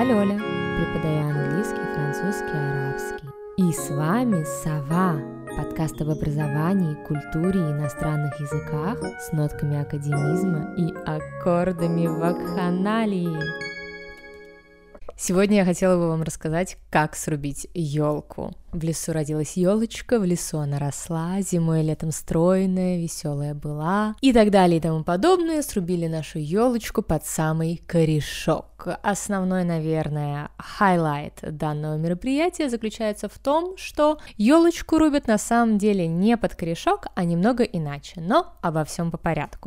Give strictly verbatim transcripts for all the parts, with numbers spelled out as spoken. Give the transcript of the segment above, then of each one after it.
Я Лёля, преподаю английский, французский, арабский. И с вами Сова, подкаст об образовании, культуре и иностранных языках с нотками академизма и аккордами вакханалии. Сегодня я хотела бы вам рассказать, как срубить елку. В лесу родилась елочка, в лесу она росла, зимой и летом стройная, веселая была и так далее и тому подобное. Срубили нашу елочку под самый корешок. Основной, наверное, хайлайт данного мероприятия заключается в том, что елочку рубят на самом деле не под корешок, а немного иначе, но обо всем по порядку.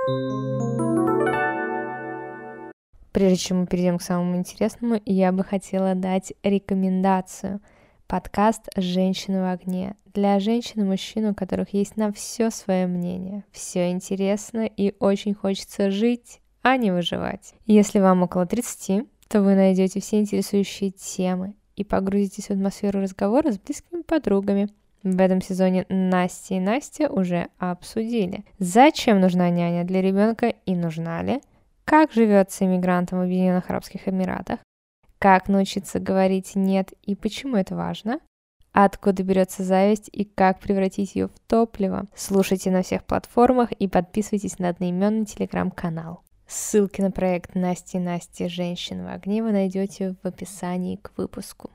Прежде чем мы перейдем к самому интересному, я бы хотела дать рекомендацию. Подкаст «Женщины в огне». Для женщин и мужчин, у которых есть на все свое мнение. Все интересно и очень хочется жить, а не выживать. Если вам около тридцати, то вы найдете все интересующие темы и погрузитесь в атмосферу разговора с близкими подругами. В этом сезоне Настя и Настя уже обсудили, зачем нужна няня для ребенка и нужна ли, как живется иммигрантам в Объединенных Арабских Эмиратах, как научиться говорить «нет» и почему это важно, откуда берется зависть и как превратить ее в топливо. Слушайте на всех платформах и подписывайтесь на одноименный телеграм-канал. Ссылки на проект Насти и Насти «Женщин в огне» вы найдете в описании к выпуску.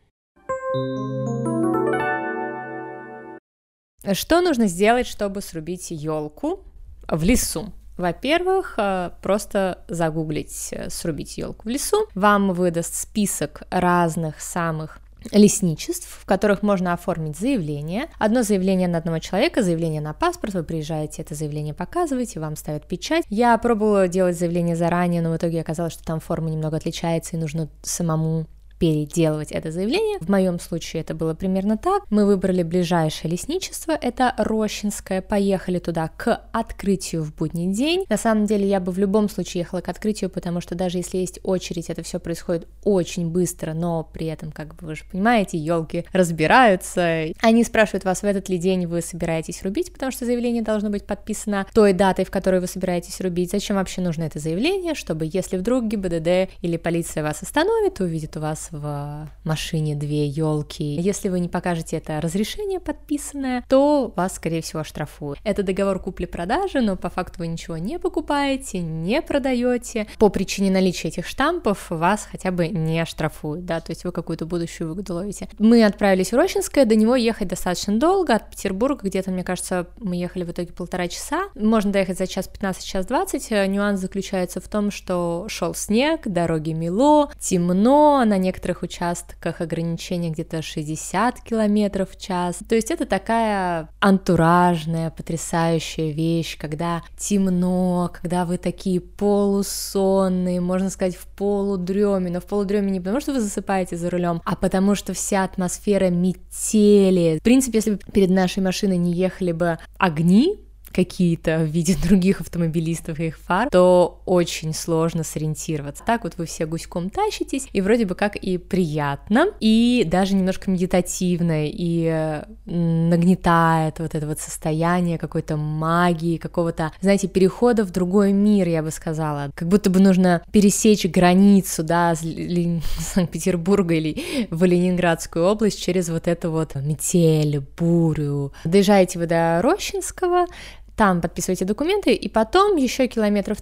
Что нужно сделать, чтобы срубить елку в лесу? Во-первых, просто загуглить «срубить елку в лесу». Вам выдаст список разных самых лесничеств, в которых можно оформить заявление. Одно заявление на одного человека, заявление на паспорт. Вы приезжаете, это заявление показываете, вам ставят печать. Я пробовала делать заявление заранее, но в итоге оказалось, что там форма немного отличается и нужно самому переделывать это заявление. В моем случае это было примерно так. Мы выбрали ближайшее лесничество, это Рощинское, поехали туда к открытию в будний день. На самом деле я бы в любом случае ехала к открытию, потому что даже если есть очередь, это все происходит очень быстро, но при этом, как бы вы же понимаете, елки разбираются. Они спрашивают вас, в этот ли день вы собираетесь рубить, потому что заявление должно быть подписано той датой, в которой вы собираетесь рубить. Зачем вообще нужно это заявление? Чтобы если вдруг ГИБДД или полиция вас остановит, увидит у вас в машине две елки. Если вы не покажете это разрешение подписанное, то вас, скорее всего, оштрафуют. Это договор купли-продажи, но по факту вы ничего не покупаете, не продаете. По причине наличия этих штампов вас хотя бы не оштрафуют, да, то есть вы какую-то будущую выгоду ловите. Мы отправились в Рощинское, до него ехать достаточно долго, от Петербурга где-то, мне кажется, мы ехали в итоге полтора часа. Можно доехать за час пятнадцать, час двадцать. Нюанс заключается в том, что шел снег, дороги мело, темно, на некоторых В некоторых участках ограничения где-то шестьдесят километров в час. То есть это такая антуражная, потрясающая вещь, когда темно, когда вы такие полусонные, можно сказать, в полудреме, но в полудреме не потому, что вы засыпаете за рулем, а потому что вся атмосфера метели. В принципе, если бы перед нашей машиной не ехали бы огни какие-то в виде других автомобилистов и их фар, то очень сложно сориентироваться. Так вот вы все гуськом тащитесь, и вроде бы как и приятно, и даже немножко медитативно, и нагнетает вот это вот состояние какой-то магии, какого-то, знаете, перехода в другой мир, я бы сказала. Как будто бы нужно пересечь границу, да, Санкт-Петербурга или в Ленинградскую область через вот эту вот метель, бурю. Доезжаете вы до Рощинского, там подписываете документы, и потом еще километров,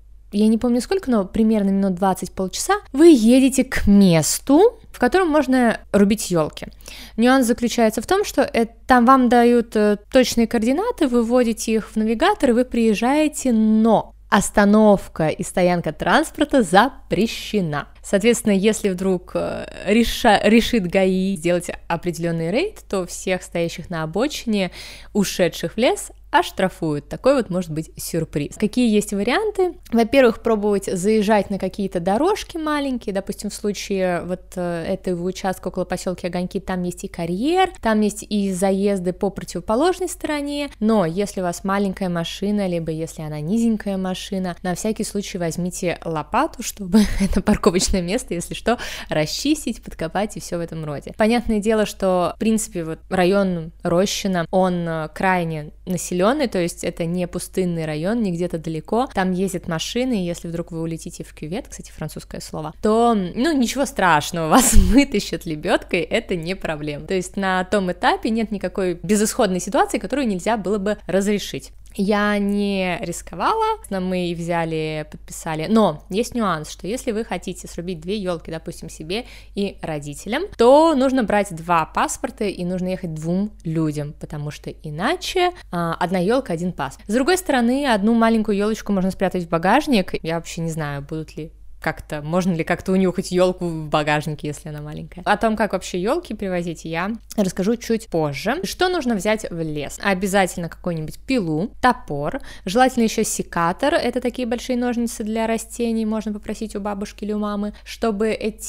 я не помню сколько, но примерно минут двадцать-полчаса, вы едете к месту, в котором можно рубить елки. Нюанс заключается в том, что это, там вам дают точные координаты, вы вводите их в навигатор, и вы приезжаете, но остановка и стоянка транспорта запрещена. Соответственно, если вдруг реша, решит ГАИ сделать определенный рейд, то всех стоящих на обочине, ушедших в лес, оштрафуют. Такой вот может быть сюрприз. Какие есть варианты? Во-первых, пробовать заезжать на какие-то дорожки маленькие, допустим, в случае вот этого участка около поселка Огоньки, там есть и карьер, там есть и заезды по противоположной стороне, но если у вас маленькая машина, либо если она низенькая машина, на всякий случай возьмите лопату, чтобы это парковочное нужное место, если что, расчистить, подкопать и все в этом роде. Понятное дело, что, в принципе, вот район Рощино, он крайне населенный, то есть это не пустынный район, не где-то далеко, там ездят машины, и если вдруг вы улетите в кювет, кстати, французское слово, то, ну, ничего страшного, вас вытащат лебедкой, это не проблема. То есть на том этапе нет никакой безысходной ситуации, которую нельзя было бы разрешить. Я не рисковала, мы и взяли, подписали, но есть нюанс, что если вы хотите срубить две елки, допустим, себе и родителям, то нужно брать два паспорта и нужно ехать двум людям, потому что иначе а, одна елка, один пас. С другой стороны, одну маленькую елочку можно спрятать в багажник, я вообще не знаю, будут ли как-то, можно ли как-то унюхать елку в багажнике, если она маленькая. О том, как вообще елки привозить, я расскажу чуть позже. Что нужно взять в лес? Обязательно какую-нибудь пилу, топор, желательно еще секатор, это такие большие ножницы для растений, можно попросить у бабушки или у мамы, чтобы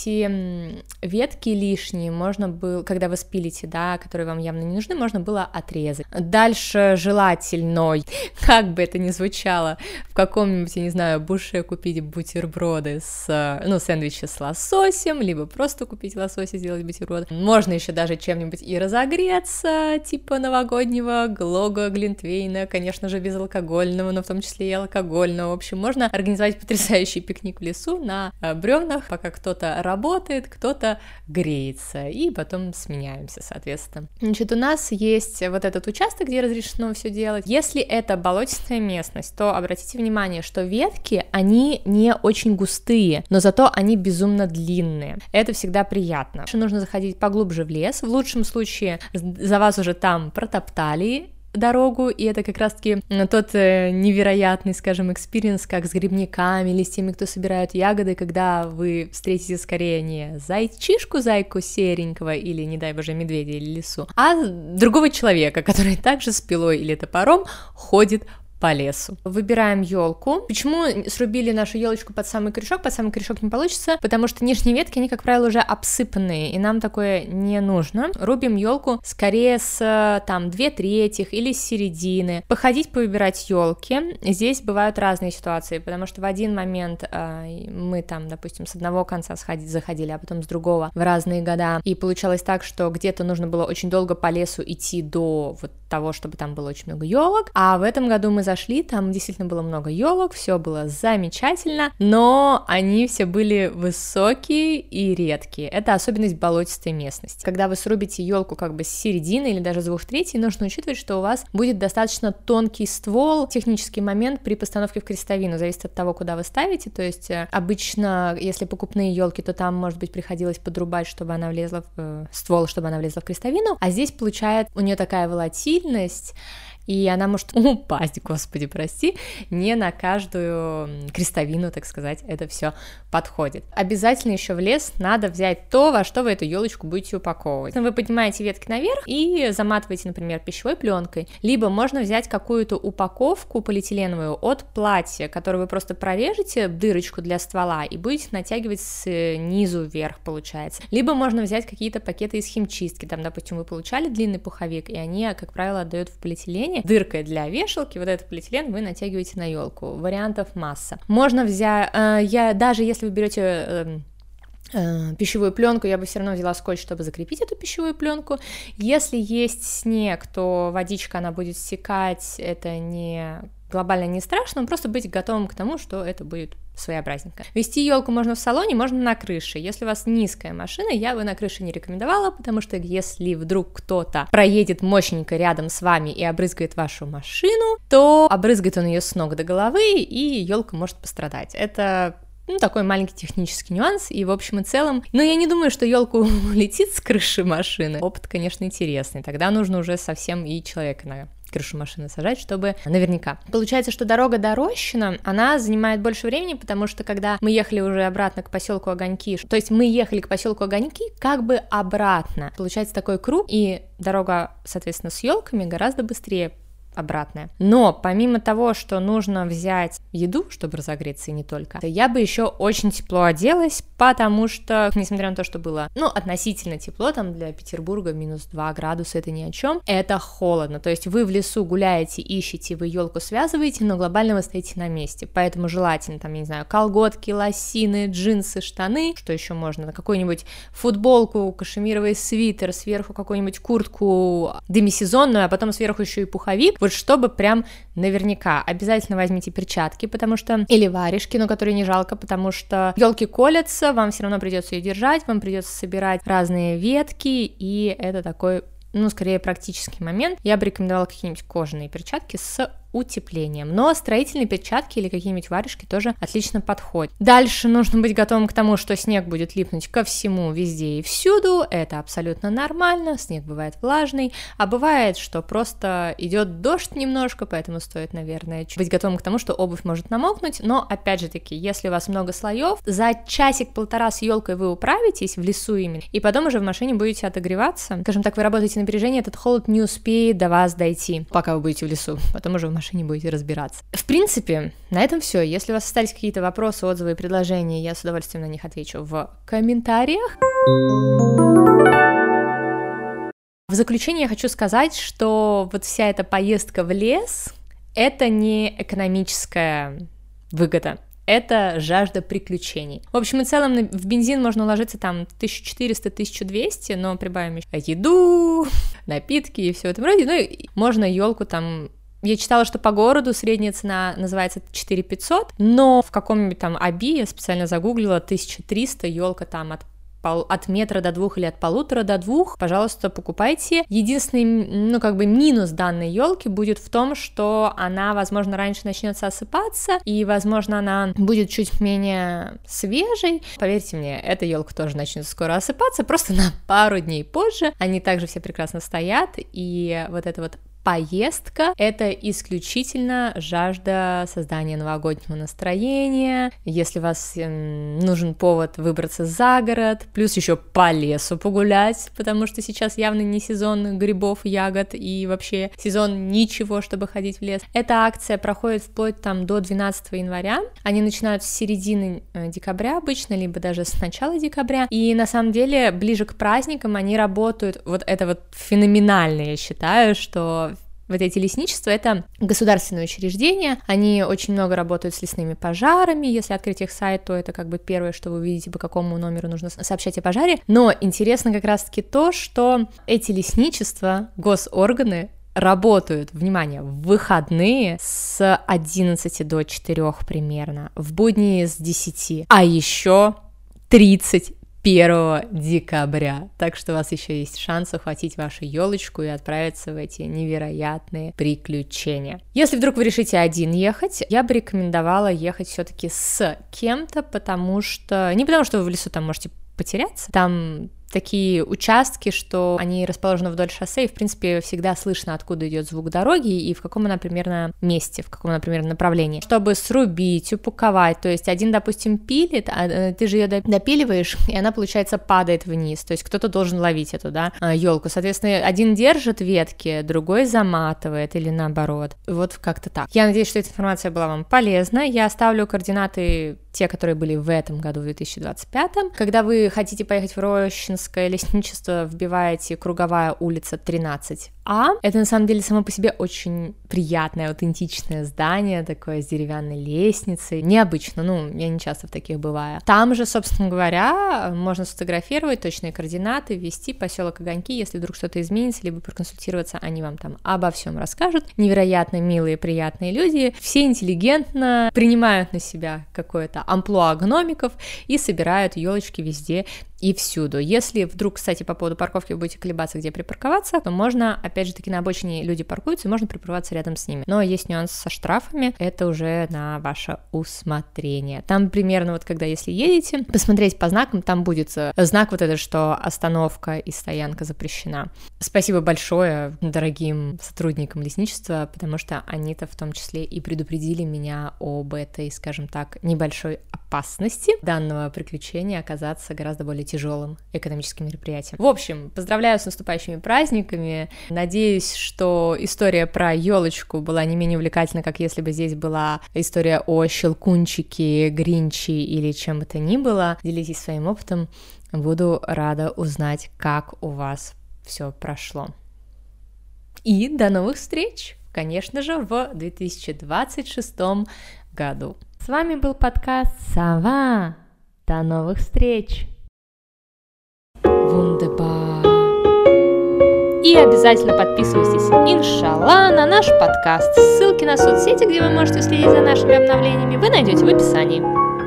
эти ветки лишние можно было, когда вы спилите, да, которые вам явно не нужны, можно было отрезать. Дальше желательно, как бы это ни звучало, в каком-нибудь, я не знаю, буше купить бутерброды с, ну, сэндвичи с лососем, либо просто купить лосось и сделать бутерброд. Можно еще даже чем-нибудь и разогреться, типа новогоднего глога, глинтвейна, конечно же, безалкогольного, но в том числе и алкогольного. В общем, можно организовать потрясающий пикник в лесу на бревнах, пока кто-то работает, кто-то греется, и потом сменяемся, соответственно. Значит, у нас есть вот этот участок, где разрешено все делать. Если это болотистая местность, то обратите внимание, что ветки, они не очень густые, но зато они безумно длинные. Это всегда приятно. Нужно заходить поглубже в лес. В лучшем случае за вас уже там протоптали дорогу, и это как раз-таки тот э, невероятный, скажем, экспириенс, как с грибниками или с теми, кто собирает ягоды, когда вы встретите скорее не зайчишку, зайку серенького или, не дай боже, медведя или лису, а другого человека, который также с пилой или топором ходит по лесу. Выбираем елку. Почему срубили нашу елочку под самый корешок? Под самый корешок не получится, потому что нижние ветки, они, как правило, уже обсыпанные, и нам такое не нужно. Рубим елку скорее с там две трети или с середины. Походить, повыбирать елки. Здесь бывают разные ситуации, потому что в один момент э, мы там, допустим, с одного конца сходить, заходили, а потом с другого в разные года, и получалось так, что где-то нужно было очень долго по лесу идти до вот того, чтобы там было очень много елок, а в этом году мы зашли, там действительно было много елок, все было замечательно, но они все были высокие и редкие. Это особенность болотистой местности. Когда вы срубите елку как бы с середины или даже с двух третей, нужно учитывать, что у вас будет достаточно тонкий ствол. Технический момент при постановке в крестовину зависит от того, куда вы ставите, то есть обычно, если покупные елки, то там, может быть, приходилось подрубать, чтобы она влезла в э, ствол, чтобы она влезла в крестовину, а здесь получает у нее такая волатильность, и она может упасть, господи, прости, не на каждую крестовину, так сказать, это все подходит. Обязательно еще в лес надо взять то, во что вы эту елочку будете упаковывать. Вы поднимаете ветки наверх и заматываете, например, пищевой пленкой, либо можно взять какую-то упаковку полиэтиленовую от платья, которую вы просто прорежете дырочку для ствола и будете натягивать снизу вверх, получается. Либо можно взять какие-то пакеты из химчистки, там, допустим, вы получали длинный пуховик, и они, как правило, отдают в полиэтилене, дыркой для вешалки, вот этот полиэтилен вы натягиваете на елку. Вариантов масса. Можно взять, э, я даже если вы берете э, э, пищевую пленку, я бы все равно взяла скотч, чтобы закрепить эту пищевую пленку. Если есть снег, то водичка, она будет стекать, это не глобально не страшно, но просто быть готовым к тому, что это будет своеобразненько. Вести елку можно в салоне, можно на крыше. Если у вас низкая машина, я бы на крыше не рекомендовала, потому что если вдруг кто-то проедет мощненько рядом с вами и обрызгает вашу машину, то обрызгает он ее с ног до головы, и елка может пострадать. Это ну, такой маленький технический нюанс, и в общем и целом, но я не думаю, что елку летит с крыши машины. Опыт, конечно, интересный, тогда нужно уже совсем и человека на крышу машины сажать, чтобы наверняка. Получается, что дорога до Рощино, она занимает больше времени, потому что когда мы ехали уже обратно к поселку Огоньки, то есть мы ехали к поселку Огоньки как бы обратно, получается такой круг, и дорога, соответственно, с елками гораздо быстрее обратное. Но помимо того, что нужно взять еду, чтобы разогреться, и не только, я бы еще очень тепло оделась, потому что, несмотря на то, что было, ну, относительно тепло, там для Петербурга минус два градуса, это ни о чем, это холодно, то есть вы в лесу гуляете, ищете, вы елку связываете, но глобально вы стоите на месте, поэтому желательно, там, я не знаю, колготки, лосины, джинсы, штаны, что еще можно, на какую-нибудь футболку, кашемировый свитер, сверху какую-нибудь куртку демисезонную, а потом сверху еще и пуховик, вот чтобы прям наверняка. Обязательно возьмите перчатки, потому что, или варежки, но которые не жалко, потому что елки колятся, вам все равно придется ее держать, вам придется собирать разные ветки, и это такой, ну, скорее практический момент. Я бы рекомендовала какие-нибудь кожаные перчатки с утеплением, но строительные перчатки или какие-нибудь варежки тоже отлично подходят. Дальше нужно быть готовым к тому, что снег будет липнуть ко всему, везде и всюду, это абсолютно нормально, снег бывает влажный, а бывает, что просто идет дождь немножко, поэтому стоит, наверное, быть готовым к тому, что обувь может намокнуть, но, опять же таки, если у вас много слоев, за часик-полтора с елкой вы управитесь, в лесу именно, и потом уже в машине будете отогреваться, скажем так, вы работаете на опережение, этот холод не успеет до вас дойти, пока вы будете в лесу, потом уже в машине не будете разбираться. В принципе, на этом все. Если у вас остались какие-то вопросы, отзывы и предложения, я с удовольствием на них отвечу в комментариях. В заключение я хочу сказать, что вот вся эта поездка в лес — это не экономическая выгода. Это жажда приключений. В общем и целом в бензин можно уложиться там тысяча четыреста - тысяча двести, но прибавим еще еду, напитки и все в этом роде. Ну и можно елку там... Я читала, что по городу средняя цена называется четыре тысячи пятьсот, но в каком-нибудь там Аби, я специально загуглила, тысяча триста, елка там от пол, от метра до двух или от полутора до двух, пожалуйста, покупайте. Единственный, ну, как бы минус данной елки будет в том, что она, возможно, раньше начнется осыпаться, и, возможно, она будет чуть менее свежей. Поверьте мне, эта елка тоже начнет скоро осыпаться, просто на пару дней позже. Они также все прекрасно стоят, и вот это вот поездка — это исключительно жажда создания новогоднего настроения, если у вас э, нужен повод выбраться за город, плюс еще по лесу погулять, потому что сейчас явно не сезон грибов, ягод и вообще сезон ничего, чтобы ходить в лес. Эта акция проходит вплоть там до двенадцатого января, они начинают с середины декабря обычно, либо даже с начала декабря, и на самом деле ближе к праздникам они работают, вот это вот феноменально, я считаю, что вот эти лесничества — это государственные учреждения, они очень много работают с лесными пожарами, если открыть их сайт, то это как бы первое, что вы увидите, по какому номеру нужно сообщать о пожаре, но интересно как раз-таки то, что эти лесничества, госорганы, работают, внимание, в выходные с одиннадцати до четырёх примерно, в будни с десяти, а еще тридцать первого декабря, так что у вас еще есть шанс ухватить вашу елочку и отправиться в эти невероятные приключения. Если вдруг вы решите один ехать, я бы рекомендовала ехать все-таки с кем-то, потому что, не потому что вы в лесу там можете потеряться, там такие участки, что они расположены вдоль шоссе, и, в принципе, всегда слышно, откуда идет звук дороги и в каком она примерно месте, в каком она примерно направлении. Чтобы срубить, упаковать, то есть один, допустим, пилит, а ты же ее допиливаешь, и она, получается, падает вниз, то есть кто-то должен ловить эту, да, елку. Соответственно, один держит ветки, другой заматывает или наоборот. Вот как-то так. Я надеюсь, что эта информация была вам полезна. Я оставлю координаты, те, которые были в этом году, в две тысячи двадцать пятом. Когда вы хотите поехать в Рощинское лесничество, вбиваете круговая улица тринадцать А. Это на самом деле само по себе очень приятное, аутентичное здание, такое с деревянной лестницей. Необычно, ну, я не часто в таких бываю. Там же, собственно говоря, можно сфотографировать точные координаты, ввести поселок Огоньки, если вдруг что-то изменится, либо проконсультироваться, они вам там обо всем расскажут. Невероятно милые, приятные люди, все интеллигентно принимают на себя какое-то амплуа гномиков и собирают елочки везде и всюду. Если вдруг, кстати, по поводу парковки вы будете колебаться, где припарковаться, то можно, опять же таки, на обочине люди паркуются, и можно припарковаться рядом с ними. Но есть нюанс со штрафами, это уже на ваше усмотрение. Там примерно вот, когда если едете, посмотреть по знакам, там будет знак вот этот, что остановка и стоянка запрещена. Спасибо большое дорогим сотрудникам лесничества, потому что они-то в том числе и предупредили меня об этой, скажем так, небольшой опасности данного приключения оказаться гораздо более тяжелым экономическим мероприятием. В общем, поздравляю с наступающими праздниками. Надеюсь, что история про елочку была не менее увлекательна, как если бы здесь была история о Щелкунчике, Гринче или чем бы то ни было. Делитесь своим опытом. Буду рада узнать, как у вас все прошло. И до новых встреч, конечно же, в две тысячи двадцать шестом году. С вами был подкаст «Сова». До новых встреч! Вундербар! И обязательно подписывайтесь, иншалла, на наш подкаст. Ссылки на соцсети, где вы можете следить за нашими обновлениями, вы найдете в описании.